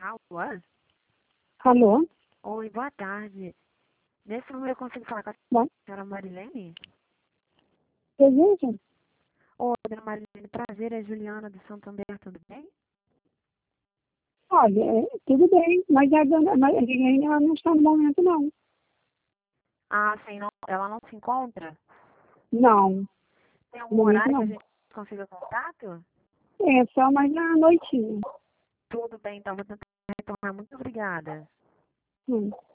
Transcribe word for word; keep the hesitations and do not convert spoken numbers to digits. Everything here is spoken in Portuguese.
Alô? Alô? Oi, boa tarde. Nesse número eu consigo falar com a Bom, senhora Marilene? deseja? Oi, dona Marilene, prazer, é Juliana do Santander, tudo bem? Olha, é, tudo bem, mas a dona Marilene ela não está no momento, não. Ah, sim, não, ela não se encontra? Não, Tem no algum momento horário que a não. gente consiga contato? É só mais na noitinha. Tudo bem, então vou tentar retornar. Muito obrigada. Hum.